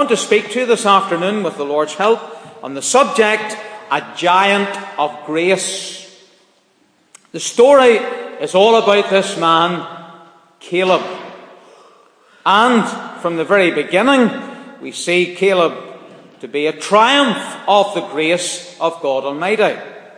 I want to speak to you this afternoon with the Lord's help on the subject, a giant of grace. The story is all about this man, Caleb. And from the very beginning, we see Caleb to be a triumph of the grace of God Almighty.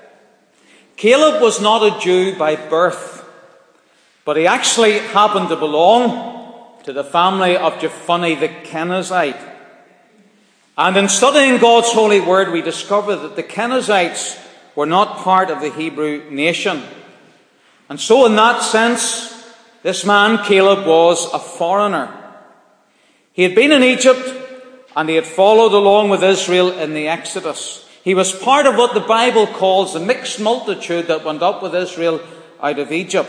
Caleb was not a Jew by birth, but he actually happened to belong to the family of Jephunneh the Kenizzite. And in studying God's holy word, we discover that the Kenizzites were not part of the Hebrew nation. And so in that sense, this man Caleb was a foreigner. He had been in Egypt and he had followed along with Israel in the Exodus. He was part of what the Bible calls the mixed multitude that went up with Israel out of Egypt.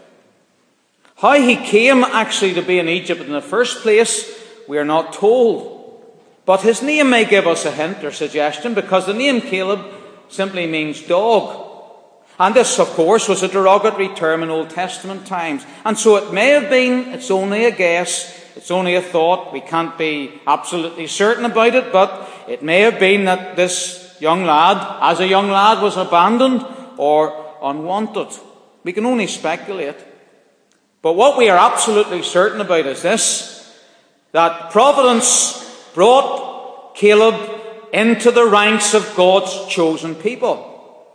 How he came actually to be in Egypt in the first place, we are not told. But his name may give us a hint or suggestion, because the name Caleb simply means dog. And this, of course, was a derogatory term in Old Testament times. And so it may have been, it's only a guess, it's only a thought, we can't be absolutely certain about it, but it may have been that this young lad, as a young lad, was abandoned or unwanted. We can only speculate. But what we are absolutely certain about is this, that providence brought Caleb into the ranks of God's chosen people.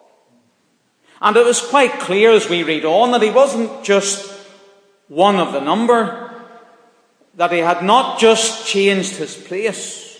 And it was quite clear as we read on that he wasn't just one of the number, that he had not just changed his place.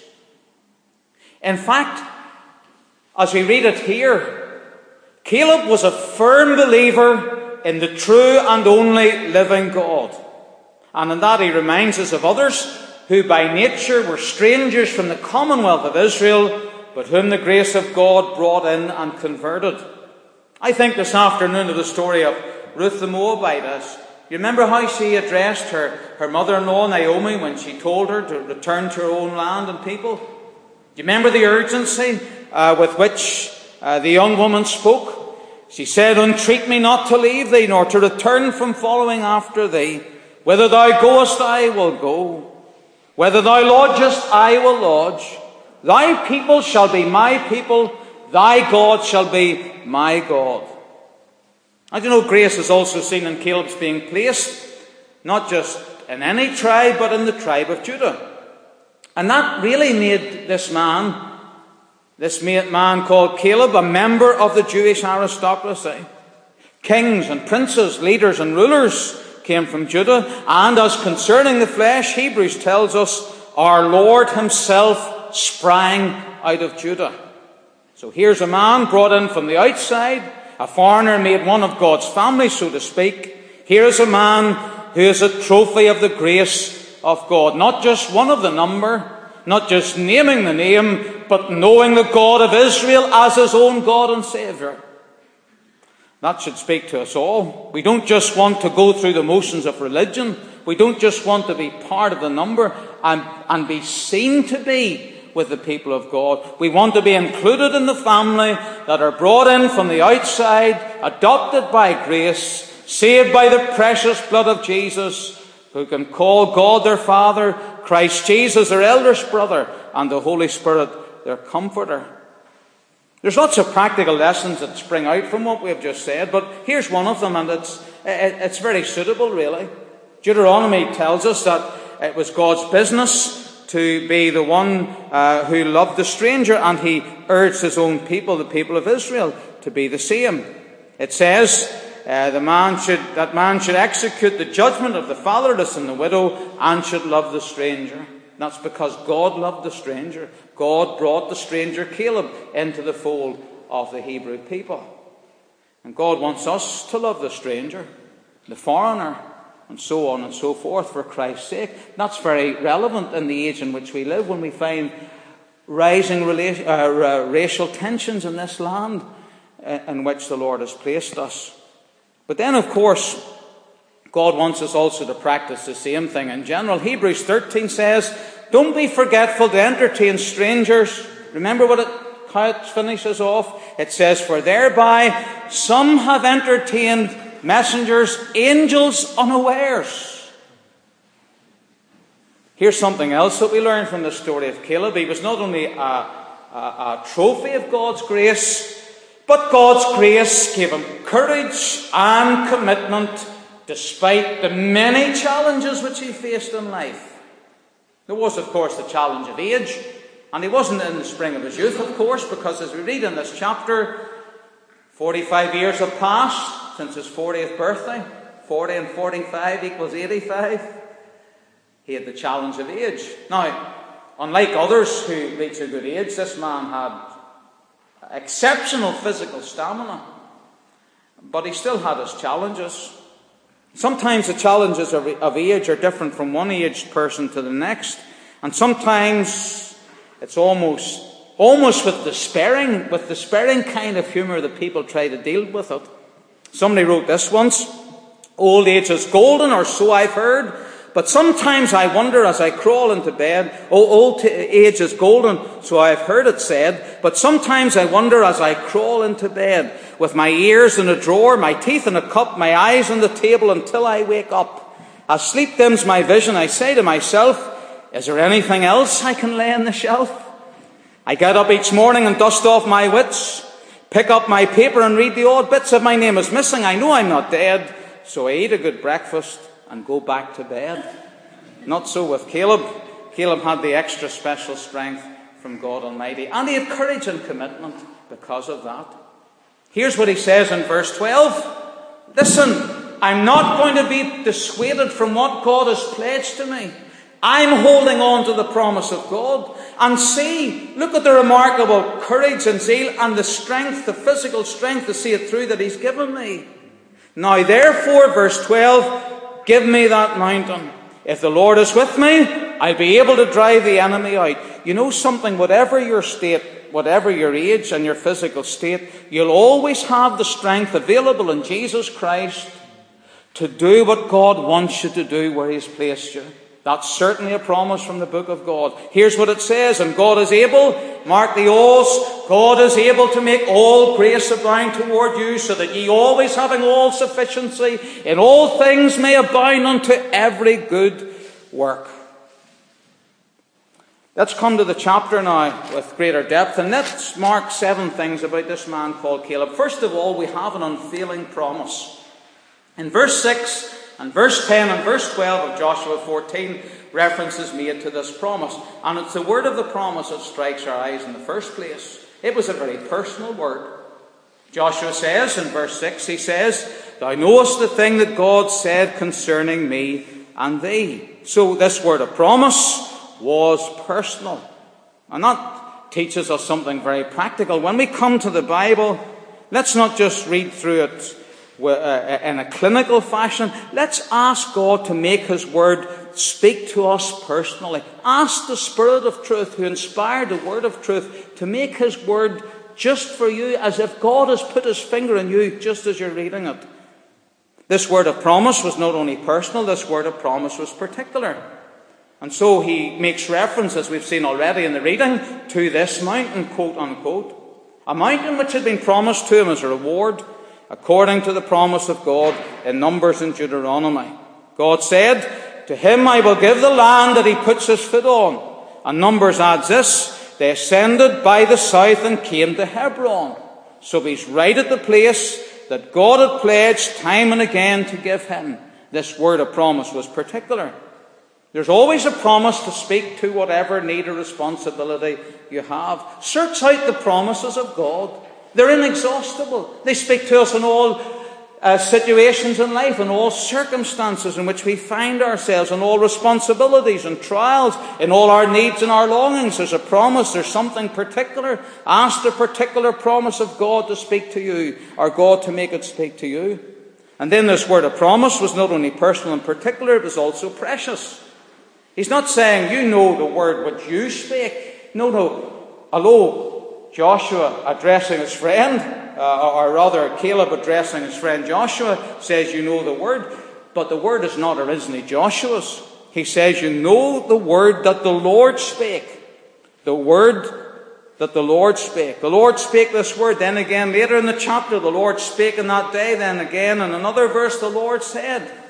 In fact, as we read it here, Caleb was a firm believer in the true and only living God. And in that he reminds us of others who by nature were strangers from the commonwealth of Israel, but whom the grace of God brought in and converted. I think this afternoon of the story of Ruth the Moabitess. You remember how she addressed her mother-in-law Naomi when she told her to return to her own land and people? Do you remember the urgency with which the young woman spoke? She said, "Entreat me not to leave thee, nor to return from following after thee. Whither thou goest, I will go. Whether thou lodgest, I will lodge. Thy people shall be my people. Thy God shall be my God." And you know, grace is also seen in Caleb's being placed, not just in any tribe, but in the tribe of Judah. And that really made this man called Caleb, a member of the Jewish aristocracy. Kings and princes, leaders and rulers came from Judah. And as concerning the flesh, Hebrews tells us, our Lord himself sprang out of Judah. So here's a man brought in from the outside, a foreigner made one of God's family, so to speak. Here's a man who is a trophy of the grace of God. Not just one of the number, not just naming the name, but knowing the God of Israel as his own God and Saviour. That should speak to us all. We don't just want to go through the motions of religion. We don't just want to be part of the number and be seen to be with the people of God. We want to be included in the family that are brought in from the outside, adopted by grace, saved by the precious blood of Jesus, who can call God their Father, Christ Jesus their eldest brother, and the Holy Spirit their comforter. There's lots of practical lessons that spring out from what we have just said, but here's one of them, and it's very suitable, really. Deuteronomy tells us that it was God's business to be the one who loved the stranger, and he urged his own people, the people of Israel, to be the same. It says that man should execute the judgment of the fatherless and the widow, and should love the stranger. That's because God loved the stranger. God brought the stranger Caleb into the fold of the Hebrew people. And God wants us to love the stranger, the foreigner, and so on and so forth for Christ's sake. That's very relevant in the age in which we live, when we find rising racial tensions in this land in which the Lord has placed us. But then, of course, God wants us also to practice the same thing in general. Hebrews 13 says, don't be forgetful to entertain strangers. Remember how it finishes off? It says, for thereby some have entertained messengers, angels unawares. Here's something else that we learn from the story of Caleb. He was not only a trophy of God's grace, but God's grace gave him courage and commitment despite the many challenges which he faced in life. There was, of course, the challenge of age, and he wasn't in the spring of his youth, of course, because as we read in this chapter, 45 years have passed since his 40th birthday. 40 and 45 equals 85. He had the challenge of age. Now, unlike others who reach a good age, this man had exceptional physical stamina, but he still had his challenges. Sometimes the challenges of age are different from one aged person to the next, and sometimes it's almost with despairing kind of humour that people try to deal with it. Somebody wrote this once: "Old age is golden, or so I've heard. But sometimes I wonder as I crawl into bed." Old age is golden, so I've heard it said. "But sometimes I wonder as I crawl into bed, with my ears in a drawer, my teeth in a cup, my eyes on the table, until I wake up. As sleep dims my vision, I say to myself, is there anything else I can lay on the shelf? I get up each morning and dust off my wits, pick up my paper and read the odd bits. If my name is missing, I know I'm not dead. So I eat a good breakfast and go back to bed." Not so with Caleb. Caleb had the extra special strength from God Almighty, and he had courage and commitment because of that. Here's what he says in verse 12. "Listen, I'm not going to be dissuaded from what God has pledged to me. I'm holding on to the promise of God. And see, look at the remarkable courage and zeal and the strength, the physical strength to see it through that he's given me. Now therefore," verse 12, "give me that mountain. If the Lord is with me, I'll be able to drive the enemy out." You know something, whatever your state, whatever your age and your physical state, you'll always have the strength available in Jesus Christ to do what God wants you to do where he's placed you. That's certainly a promise from the book of God. Here's what it says: "And God is able," mark the alls, "God is able to make all grace abound toward you, so that ye always having all sufficiency in all things may abound unto every good work." Let's come to the chapter now with greater depth, and let's mark 7 things about this man called Caleb. First of all, we have an unfailing promise. In verse 6 and verse 10 and verse 12 of Joshua 14, reference is made to this promise. And it's the word of the promise that strikes our eyes in the first place. It was a very personal word. Joshua says in verse 6, he says, "Thou knowest the thing that God said concerning me and thee." So this word of promise was personal. And that teaches us something very practical. When we come to the Bible, let's not just read through it in a clinical fashion. Let's ask God to make his word speak to us personally. Ask the Spirit of truth, who inspired the word of truth, to make his word just for you, as if God has put his finger in you just as you're reading it. This word of promise was not only personal, this word of promise was particular. And so he makes reference, as we've seen already in the reading, to this mountain, quote unquote. A mountain which had been promised to him as a reward, according to the promise of God in Numbers and Deuteronomy. God said, "To him I will give the land that he puts his foot on." And Numbers adds this: "They ascended by the south and came to Hebron." So he's right at the place that God had pledged time and again to give him. This word of promise was particular. There's always a promise to speak to whatever need or responsibility you have. Search out the promises of God. They're inexhaustible. They speak to us in all situations in life, in all circumstances in which we find ourselves, in all responsibilities and trials, in all our needs and our longings. There's a promise, there's something particular. Ask the particular promise of God to speak to you, or God to make it speak to you. And then this word of promise was not only personal and particular, it was also precious. He's not saying, you know the word which you speak. No. Hello, Joshua addressing his friend, or rather Caleb addressing his friend Joshua, says you know the word. But the word is not originally Joshua's. He says you know the word that the Lord spake. The word that the Lord spake. The Lord spake this word. Then again, later in the chapter, the Lord spake in that day. Then again, in another verse, the Lord said.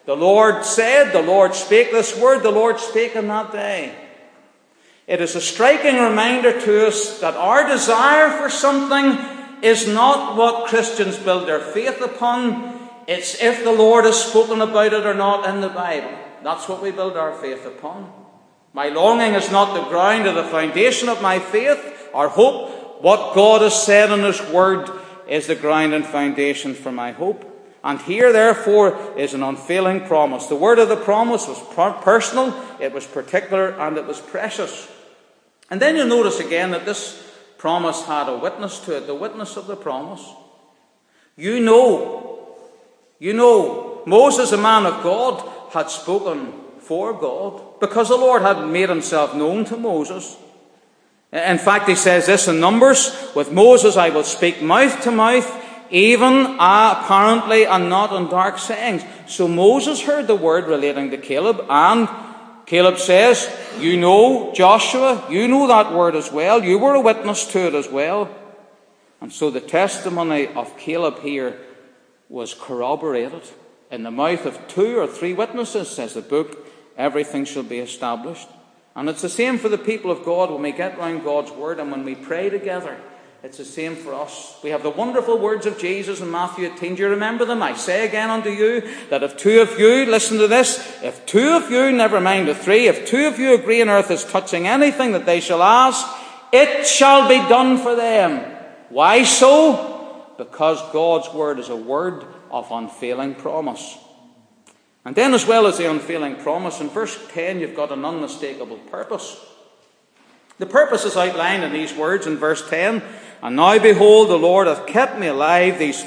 The Lord said, the Lord spake this word, the Lord spake in that day. It is a striking reminder to us that our desire for something is not what Christians build their faith upon. It's if the Lord has spoken about it or not in the Bible. That's what we build our faith upon. My longing is not the ground or the foundation of my faith or hope. What God has said in His Word is the ground and foundation for my hope. And here, therefore, is an unfailing promise. The word of the promise was personal, it was particular, and it was precious. And then you'll notice again that this promise had a witness to it, the witness of the promise. You know, Moses, a man of God, had spoken for God because the Lord had made Himself known to Moses. In fact, He says this in Numbers, with Moses I will speak mouth to mouth, even apparently and not in dark sayings. So Moses heard the word relating to Caleb, and Caleb says, you know, Joshua, you know that word as well. You were a witness to it as well. And so the testimony of Caleb here was corroborated. In the mouth of 2 or 3 witnesses, says the book, everything shall be established. And it's the same for the people of God when we get round God's word and when we pray together. It's the same for us. We have the wonderful words of Jesus in Matthew 18. Do you remember them? I say again unto you that if 2 of you, listen to this, if 2 of you, never mind the 3, if 2 of you agree on earth as touching anything that they shall ask, it shall be done for them. Why so? Because God's word is a word of unfailing promise. And then, as well as the unfailing promise, in verse 10 you've got an unmistakable purpose. The purpose is outlined in these words in verse 10. And now behold, the Lord hath kept me alive these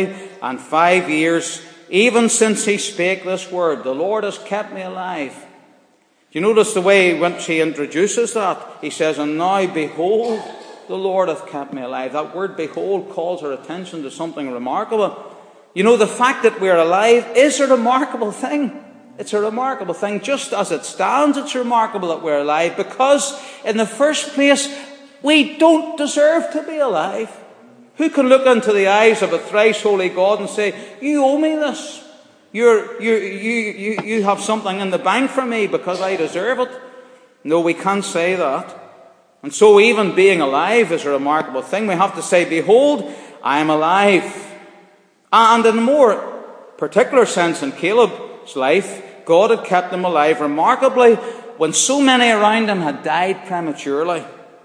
45 years, even since He spake this word. The Lord has kept me alive. Do you notice the way in which He introduces that? He says, and now behold, the Lord hath kept me alive. That word behold calls our attention to something remarkable. You know, the fact that we're alive is a remarkable thing. It's a remarkable thing. Just as it stands, it's remarkable that we're alive because, in the first place, we don't deserve to be alive. Who can look into the eyes of a thrice holy God and say, you owe me this. You have something in the bank for me because I deserve it? No, we can't say that. And so even being alive is a remarkable thing. We have to say, behold, I am alive. And in a more particular sense in Caleb's life, God had kept him alive remarkably when so many around him had died prematurely.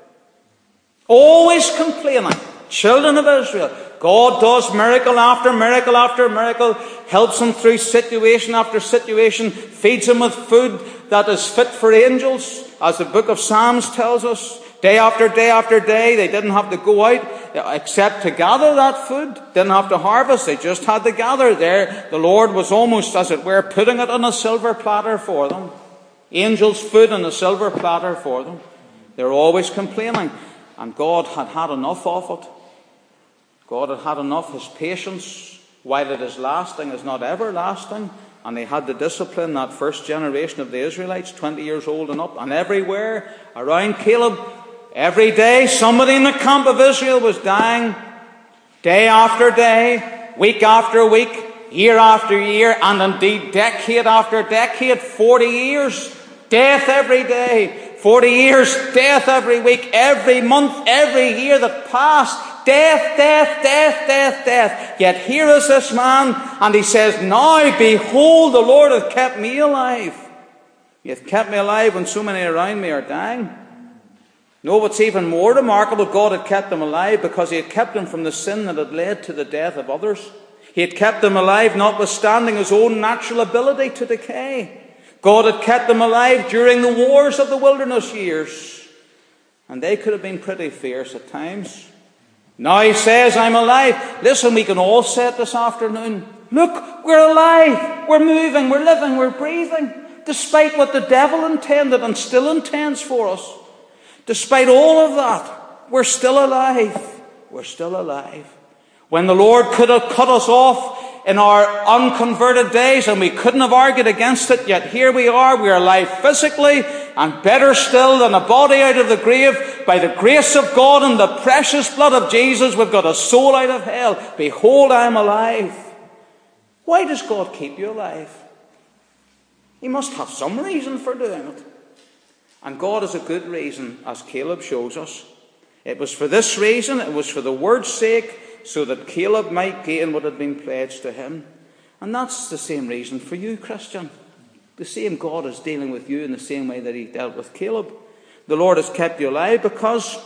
Always complaining. Children of Israel. God does miracle after miracle after miracle, helps them through situation after situation, feeds them with food that is fit for angels, as the book of Psalms tells us. Day after day after day, they didn't have to go out except to gather that food. Didn't have to harvest, they just had to gather there. The Lord was almost, as it were, putting it on a silver platter for them. Angels' food on a silver platter for them. They were always complaining. And God had had enough of it. God had had enough. His patience, while it is lasting, is not everlasting. And they had to discipline that first generation of the Israelites, 20 years old and up. And everywhere around Caleb, every day, somebody in the camp of Israel was dying. Day after day, week after week, year after year, and indeed decade after decade, 40 years, death every day. 40 years, death every week, every month, every year that passed. Death, death, death, death, death. Yet here is this man, and he says, now behold, the Lord hath kept me alive. He hath kept me alive when so many around me are dying. No, what's even more remarkable, God had kept him alive because He had kept him from the sin that had led to the death of others. He had kept him alive notwithstanding his own natural ability to decay. God had kept them alive during the wars of the wilderness years. And they could have been pretty fierce at times. Now He says, I'm alive. Listen, we can all say it this afternoon. Look, we're alive. We're moving. We're living. We're breathing. Despite what the devil intended and still intends for us. Despite all of that, we're still alive. We're still alive. When the Lord could have cut us off in our unconverted days, and we couldn't have argued against it, yet here we are alive physically, and better still than a body out of the grave, by the grace of God and the precious blood of Jesus, we've got a soul out of hell. Behold, I am alive. Why does God keep you alive? He must have some reason for doing it. And God has a good reason, as Caleb shows us. It was for this reason, it was for the word's sake, so that Caleb might gain what had been pledged to him. And that's the same reason for you, Christian. The same God is dealing with you in the same way that he dealt with Caleb. The Lord has kept you alive because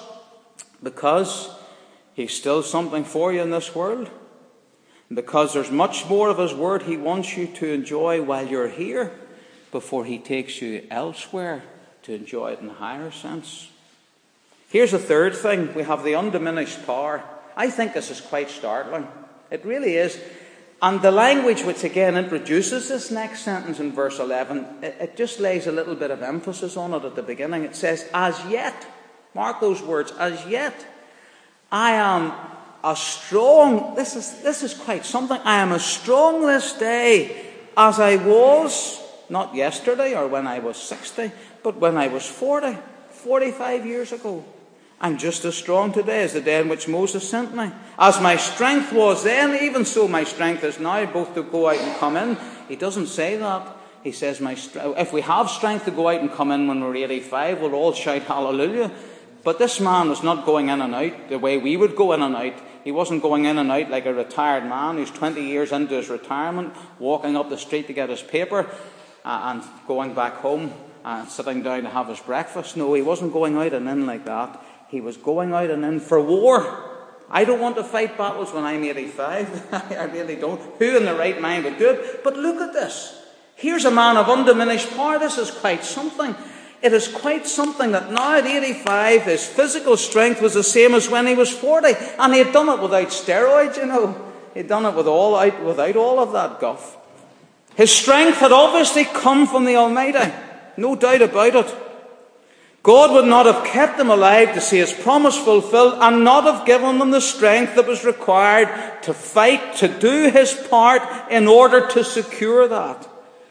he's still something for you in this world. Because there's much more of his word he wants you to enjoy while you're here before he takes you elsewhere to enjoy it in a higher sense. Here's a third thing. We have the undiminished power. I think this is quite startling. It really is. And the language which again introduces this next sentence in verse 11, it just lays a little bit of emphasis on it at the beginning. It says, as yet, mark those words, as yet, I am as strong, this is quite something, I am as strong this day as I was, not yesterday or when I was 60, but when I was 40, 45 years ago. I'm just as strong today as the day in which Moses sent me. As my strength was then, even so my strength is now, both to go out and come in. He doesn't say that. He says, if we have strength to go out and come in when we're 85, we'll all shout hallelujah. But this man was not going in and out the way we would go in and out. He wasn't going in and out like a retired man who's 20 years into his retirement, walking up the street to get his paper and going back home and sitting down to have his breakfast. No, he wasn't going out and in like that. He was going out and in for war. I don't want to fight battles when I'm 85. I really don't. Who in their right mind would do it? But look at this. Here's a man of undiminished power. This is quite something. It is quite something that now at 85, his physical strength was the same as when he was 40. And he had done it without steroids, you know. He'd done it without all of that guff. His strength had obviously come from the Almighty. No doubt about it. God would not have kept him alive to see his promise fulfilled and not have given him the strength that was required to fight, to do his part in order to secure that.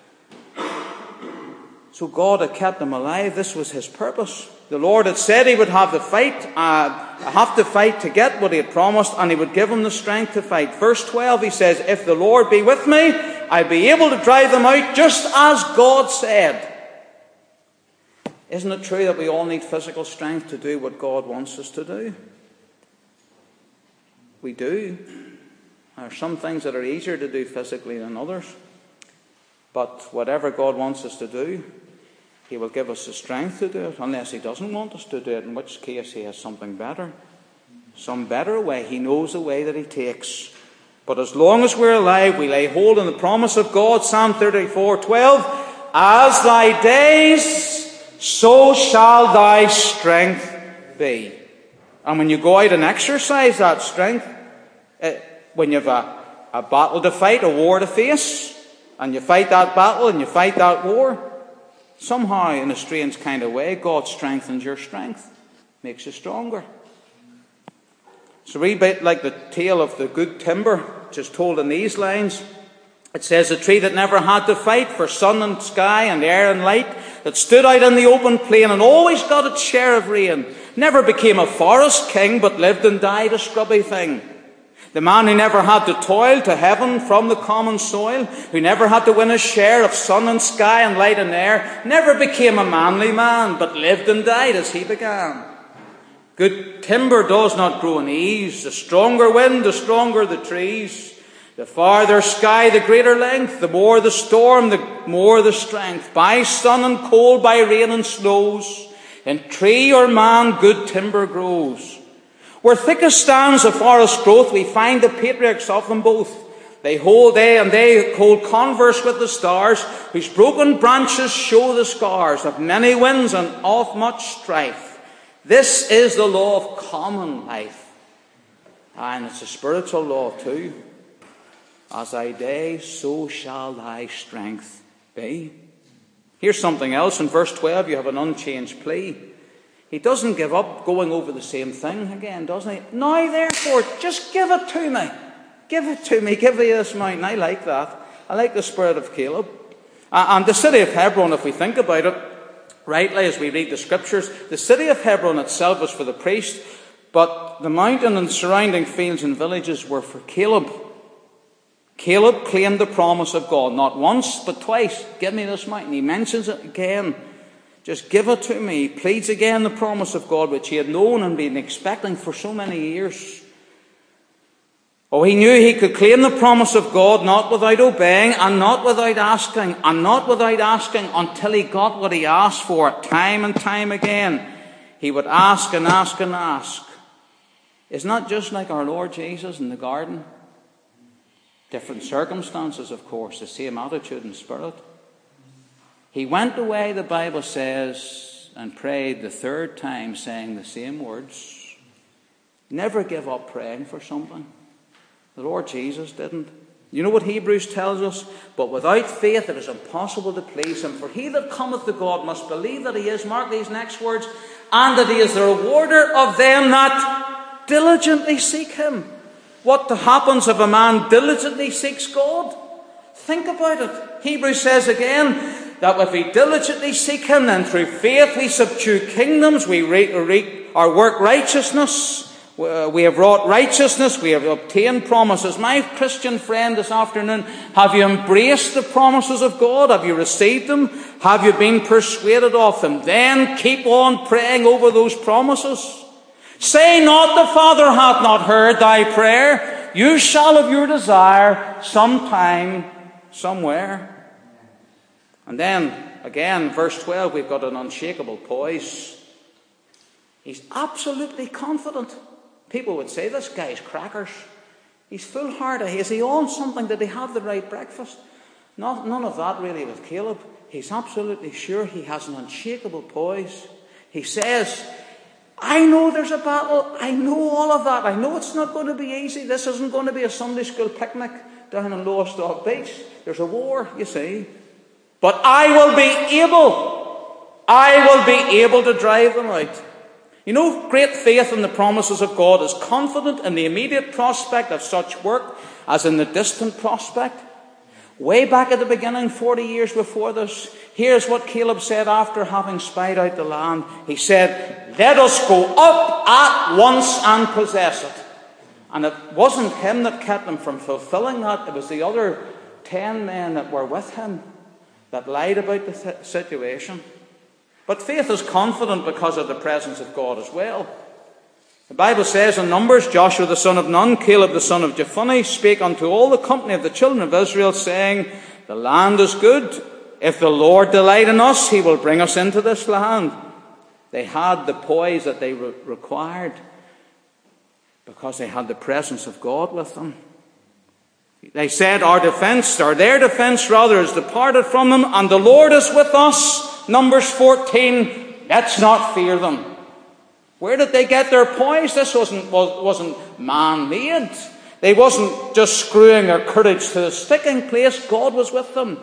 So God had kept him alive. This was his purpose. The Lord had said he would have to fight to get what he had promised, and he would give him the strength to fight. Verse 12, he says, if the Lord be with me, I'll be able to drive them out just as God said. Isn't it true that we all need physical strength to do what God wants us to do? We do. There are some things that are easier to do physically than others. But whatever God wants us to do, he will give us the strength to do it, unless he doesn't want us to do it, in which case he has something better. Some better way. He knows the way that he takes. But as long as we're alive, we lay hold on the promise of God. Psalm 34:12, as thy days, so shall thy strength be. And when you go out and exercise that strength, when you have a battle to fight, a war to face, and you fight that battle and you fight that war, somehow in a strange kind of way, God strengthens your strength, makes you stronger. It's a wee bit like the tale of the good timber, which is told in these lines. It says, a tree that never had to fight for sun and sky and air and light, that stood out in the open plain and always got its share of rain, never became a forest king, but lived and died a scrubby thing. The man who never had to toil to heaven from the common soil, who never had to win his share of sun and sky and light and air, never became a manly man, but lived and died as he began. Good timber does not grow in ease. The stronger wind, the stronger the trees. The farther sky, the greater length. The more the storm, the more the strength. By sun and cold, by rain and snows, in tree or man, good timber grows. Where thickest stands the forest growth, we find the patriarchs of them both. They hold converse with the stars, whose broken branches show the scars of many winds and of much strife. This is the law of common life. And it's a spiritual law too. As thy day, so shall thy strength be. Here's something else. In verse 12, you have an unchanged plea. He doesn't give up going over the same thing again, doesn't he? Now, therefore, just give it to me. Give it to me. Give me this mountain. I like that. I like the spirit of Caleb. And the city of Hebron, if we think about it rightly as we read the scriptures, the city of Hebron itself was for the priest, but the mountain and surrounding fields and villages were for Caleb. Caleb claimed the promise of God, not once, but twice. Give me this mountain. He mentions it again. Just give it to me. He pleads again the promise of God, which he had known and been expecting for so many years. Oh, he knew he could claim the promise of God not without obeying and not without asking until he got what he asked for time and time again. He would ask and ask and ask. Isn't that just like our Lord Jesus in the garden? Different circumstances, of course, the same attitude and spirit. He went away, the Bible says, and prayed the third time, saying the same words. Never give up praying for something. The Lord Jesus didn't. You know what Hebrews tells us? But without faith it is impossible to please him. For he that cometh to God must believe that he is, mark these next words, and that he is the rewarder of them that diligently seek him. What happens if a man diligently seeks God? Think about it. Hebrews says again that if we diligently seek him, then through faith we subdue kingdoms, we work righteousness. We have wrought righteousness. We have obtained promises. My Christian friend this afternoon, have you embraced the promises of God? Have you received them? Have you been persuaded of them? Then keep on praying over those promises. Say not, the Father hath not heard thy prayer. You shall have your desire sometime, somewhere. And then, again, verse 12, we've got an unshakable poise. He's absolutely confident. People would say, this guy's crackers. He's foolhardy. Is he on something? Did he have the right breakfast? None of that really with Caleb. He's absolutely sure. He has an unshakable poise. He says, I know there's a battle. I know all of that. I know it's not going to be easy. This isn't going to be a Sunday school picnic down in Lowestoft Beach. There's a war, you see. But I will be able to drive them out. You know, great faith in the promises of God is confident in the immediate prospect of such work as in the distant prospect. Way back at the beginning, 40 years before this, here's what Caleb said after having spied out the land. He said, let us go up at once and possess it. And it wasn't him that kept him from fulfilling that. It was the other 10 men that were with him that lied about the situation. But faith is confident because of the presence of God as well. The Bible says in Numbers, Joshua the son of Nun, Caleb the son of Jephunneh, spake unto all the company of the children of Israel, saying, the land is good. If the Lord delight in us, he will bring us into this land. They had the poise that they required because they had the presence of God with them. They said, their defense is departed from them, and the Lord is with us. Numbers 14, let's not fear them. Where did they get their poise? This wasn't man-made. They wasn't just screwing their courage to the sticking place. God was with them.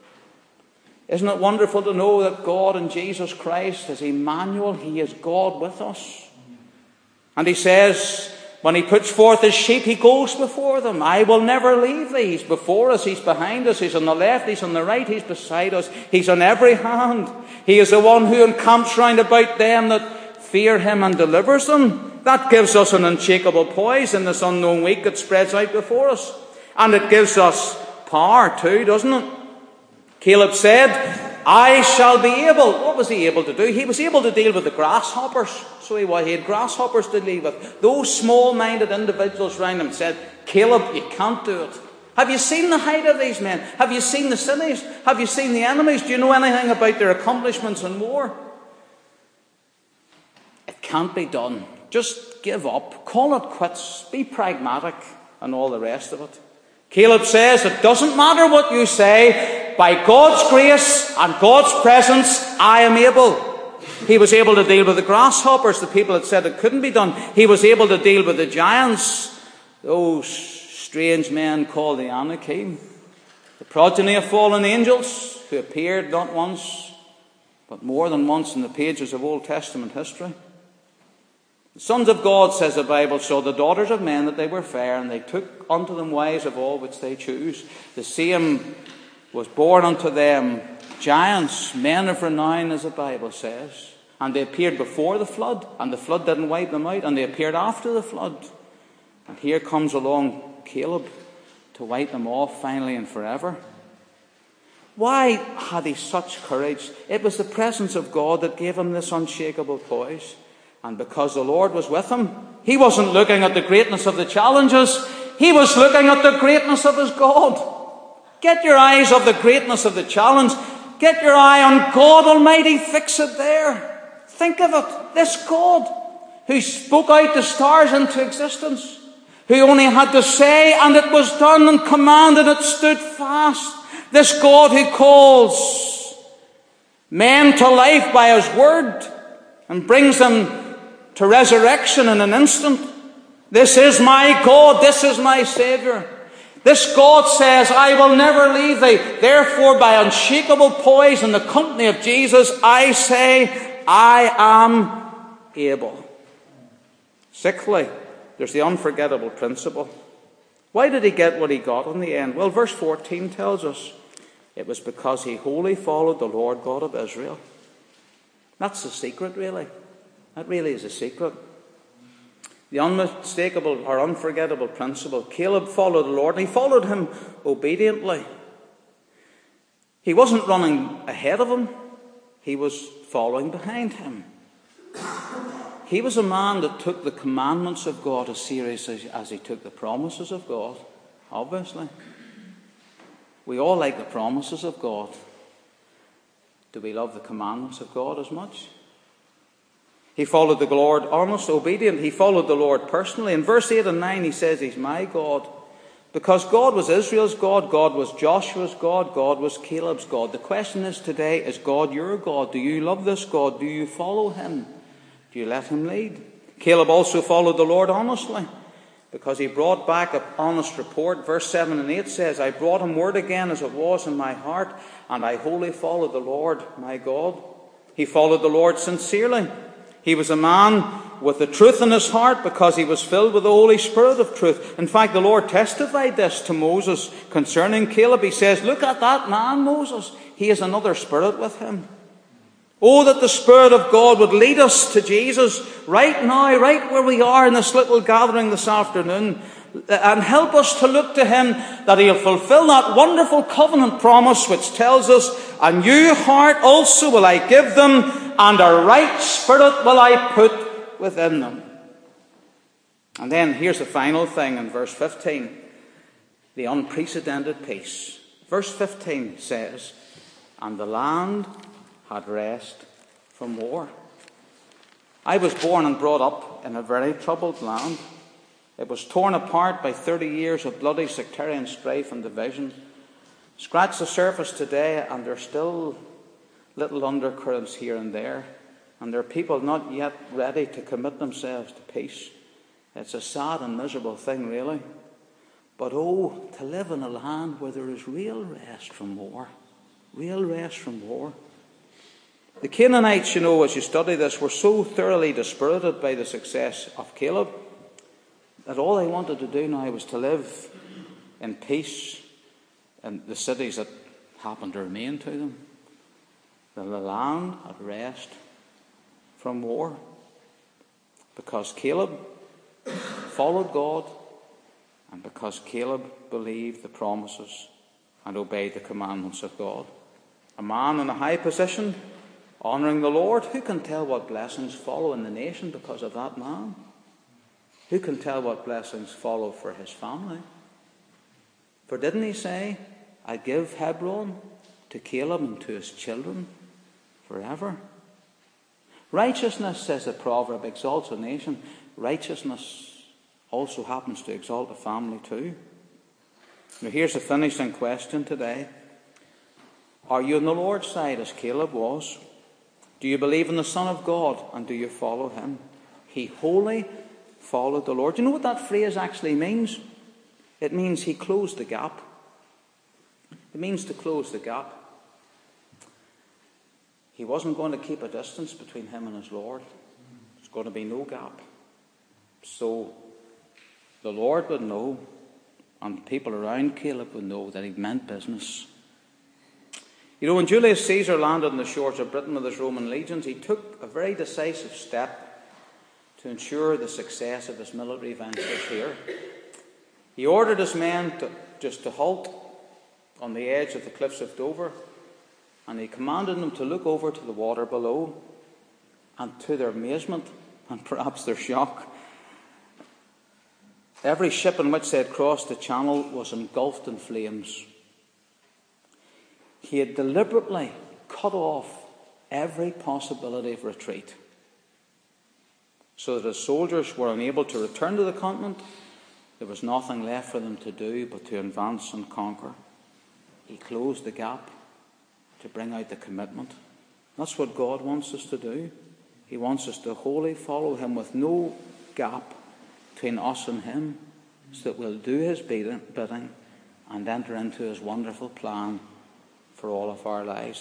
Isn't it wonderful to know that God in Jesus Christ is Emmanuel? He is God with us. And he says, when he puts forth his sheep, he goes before them. I will never leave thee. He's before us. He's behind us. He's on the left. He's on the right. He's beside us. He's on every hand. He is the one who encamps round about them that fear him and delivers them. That gives us an unshakable poise in this unknown week that spreads out before us. And it gives us power too, doesn't it? Caleb said, I shall be able. What was he able to do? He was able to deal with the grasshoppers. So he had grasshoppers to deal with. Those small-minded individuals around him said, Caleb, you can't do it. Have you seen the height of these men? Have you seen the cities? Have you seen the enemies? Do you know anything about their accomplishments in war? It can't be done. Just give up. Call it quits. Be pragmatic and all the rest of it. Caleb says, it doesn't matter what you say. By God's grace and God's presence, I am able. He was able to deal with the grasshoppers, the people that said it couldn't be done. He was able to deal with the giants, those strange men called the Anakim, the progeny of fallen angels who appeared not once, but more than once in the pages of Old Testament history. The sons of God, says the Bible, saw the daughters of men that they were fair, and they took unto them wives of all which they choose. The same was born unto them giants, men of renown, as the Bible says. And they appeared before the flood, and the flood didn't wipe them out, and they appeared after the flood. And here comes along Caleb to to wipe them off finally and forever. Why had he such courage? It was the presence of God that gave him this unshakable poise. And because the Lord was with him, he wasn't looking at the greatness of the challenges. He was looking at the greatness of his God. Get your eyes off the greatness of the challenge. Get your eye on God Almighty. Fix it there. Think of it. This God who spoke out the stars into existence, who only had to say and it was done, and commanded it stood fast. This God who calls men to life by his word and brings them to resurrection in an instant. This is my God. This is my Saviour. This God says, I will never leave thee. Therefore, by unshakable poise in the company of Jesus, I say, I am able. Sixthly, there's the unforgettable principle. Why did he get what he got in the end? Well, verse 14 tells us it was because he wholly followed the Lord God of Israel. That's the secret, really. That really is a secret. The unmistakable or unforgettable principle. Caleb followed the Lord, and he followed him obediently. He wasn't running ahead of him. He was following behind him. He was a man that took the commandments of God as seriously as he took the promises of God, obviously. We all like the promises of God. Do we love the commandments of God as much? He followed the Lord honest, obedient. He followed the Lord personally. In verse 8 and 9 he says he's my God. Because God was Israel's God, God was Joshua's God, God was Caleb's God. The question is today, is God your God? Do you love this God? Do you follow him? Do you let him lead? Caleb also followed the Lord honestly, because he brought back an honest report. Verse 7 and 8 says, I brought him word again as it was in my heart, and I wholly followed the Lord my God. He followed the Lord sincerely. He was a man with the truth in his heart because he was filled with the Holy Spirit of truth. In fact, the Lord testified this to Moses concerning Caleb. He says, look at that man, Moses. He has another spirit with him. Oh, that the Spirit of God would lead us to Jesus right now, right where we are in this little gathering this afternoon, and help us to look to him, that he'll fulfill that wonderful covenant promise which tells us, a new heart also will I give them, and a right spirit will I put within them. And then here's the final thing in verse 15, the unprecedented peace. Verse 15 says, and the land had rest from war. I was born and brought up in a very troubled land. It was torn apart by 30 years of bloody sectarian strife and division. Scratch the surface today and there's still little undercurrents here and there. And there are people not yet ready to commit themselves to peace. It's a sad and miserable thing, really. But oh, to live in a land where there is real rest from war. Real rest from war. The Canaanites, you know, as you study this, were so thoroughly dispirited by the success of Caleb that all they wanted to do now was to live in peace in the cities that happened to remain to them. The land at rest from war. Because Caleb followed God, and because Caleb believed the promises and obeyed the commandments of God. A man in a high position, honouring the Lord. Who can tell what blessings follow in the nation because of that man? Who can tell what blessings follow for his family? For didn't he say, I give Hebron to Caleb and to his children forever? Righteousness, says the proverb, exalts a nation. Righteousness also happens to exalt a family too. Now here's the finishing question today. Are you on the Lord's side as Caleb was? Do you believe in the Son of God and do you follow him? He wholly followed the Lord. Do you know what that phrase actually means? It means he closed the gap. It means to close the gap. He wasn't going to keep a distance between him and his Lord. There's going to be no gap. So the Lord would know, and the people around Caleb would know that he meant business. You know, when Julius Caesar landed on the shores of Britain with his Roman legions, he took a very decisive step to ensure the success of his military ventures here. He ordered his men to just to halt on the edge of the cliffs of Dover, and he commanded them to look over to the water below, and to their amazement, and perhaps their shock, every ship in which they had crossed the channel was engulfed in flames. He had deliberately cut off every possibility of retreat, so that as soldiers were unable to return to the continent, there was nothing left for them to do but to advance and conquer. He closed the gap to bring out the commitment. That's what God wants us to do. He wants us to wholly follow him with no gap between us and him, so that we'll do his bidding and enter into his wonderful plan for all of our lives.